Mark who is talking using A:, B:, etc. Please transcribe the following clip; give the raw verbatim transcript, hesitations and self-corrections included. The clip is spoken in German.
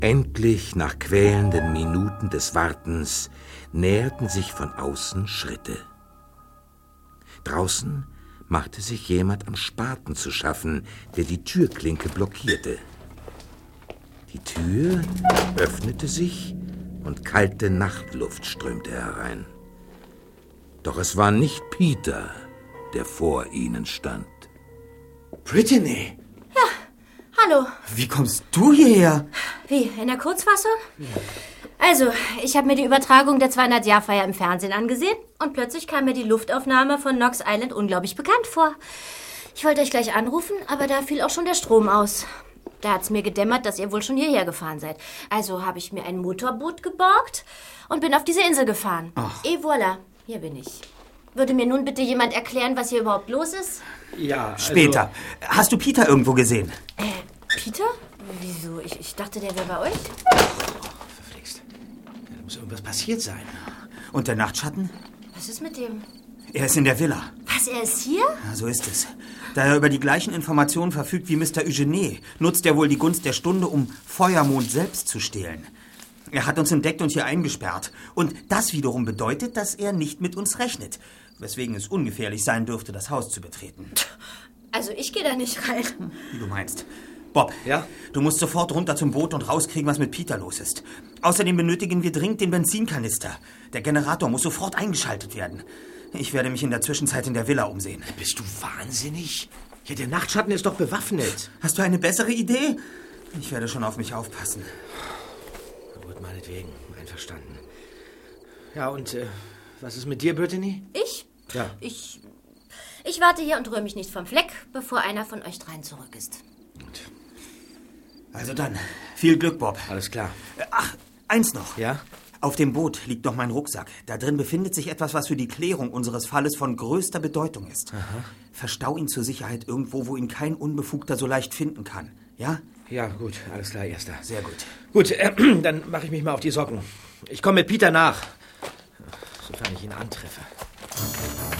A: Endlich, nach quälenden Minuten des Wartens, näherten sich von außen Schritte. Draußen machte sich jemand am Spaten zu schaffen, der die Türklinke blockierte. Die Tür öffnete sich und kalte Nachtluft strömte herein. Doch es war nicht Peter, der vor ihnen stand.
B: Brittany!
C: Ja, hallo.
B: Wie kommst du hierher?
C: Wie, in der Kurzfassung? Also, ich habe mir die Übertragung der zweihundert-Jahr-Feier im Fernsehen angesehen und plötzlich kam mir die Luftaufnahme von Knox Island unglaublich bekannt vor. Ich wollte euch gleich anrufen, aber da fiel auch schon der Strom aus. Da hat's mir gedämmert, dass ihr wohl schon hierher gefahren seid. Also habe ich mir ein Motorboot geborgt und bin auf diese Insel gefahren.
B: Ach.
C: Et voilà, hier bin ich. Würde mir nun bitte jemand erklären, was hier überhaupt los ist?
B: Ja, also später. Hast du Peter irgendwo gesehen?
C: Äh, Peter? Wieso? Ich, ich dachte, der wäre bei euch.
B: Verflixt. Da muss irgendwas passiert sein. Und der Nachtschatten?
C: Was ist mit dem?
B: Er ist in der Villa.
C: Was, er ist hier?
B: Ja, so ist es. Da er über die gleichen Informationen verfügt wie Mister Eugene, nutzt er wohl die Gunst der Stunde, um Feuermond selbst zu stehlen. Er hat uns entdeckt und hier eingesperrt. Und das wiederum bedeutet, dass er nicht mit uns rechnet. Weswegen es ungefährlich sein dürfte, das Haus zu betreten.
C: Also ich gehe da nicht rein.
B: Wie du meinst. Bob,
D: ja?
B: Du musst sofort runter zum Boot und rauskriegen, was mit Peter los ist. Außerdem benötigen wir dringend den Benzinkanister. Der Generator muss sofort eingeschaltet werden. Ich werde mich in der Zwischenzeit in der Villa umsehen.
D: Bist du wahnsinnig? Ja, der Nachtschatten ist doch bewaffnet.
B: Hast du eine bessere Idee? Ich werde schon auf mich aufpassen.
D: Gut, meinetwegen. Einverstanden. Ja, und äh, was ist mit dir, Brittany?
C: Ich?
D: Ja.
C: Ich, ich warte hier und rühre mich nicht vom Fleck, bevor einer von euch dreien zurück ist.
D: Gut.
B: Also dann, viel Glück, Bob.
D: Alles klar.
B: Ach, eins noch.
D: Ja?
B: Auf dem Boot liegt noch mein Rucksack. Da drin befindet sich etwas, was für die Klärung unseres Falles von größter Bedeutung ist.
D: Aha.
B: Verstau ihn zur Sicherheit irgendwo, wo ihn kein Unbefugter so leicht finden kann. Ja?
D: Ja, gut. Alles klar, Erster.
B: Sehr gut.
D: Gut, äh, dann mache ich mich mal auf die Socken. Ich komme mit Peter nach. Sofern ich ihn antreffe.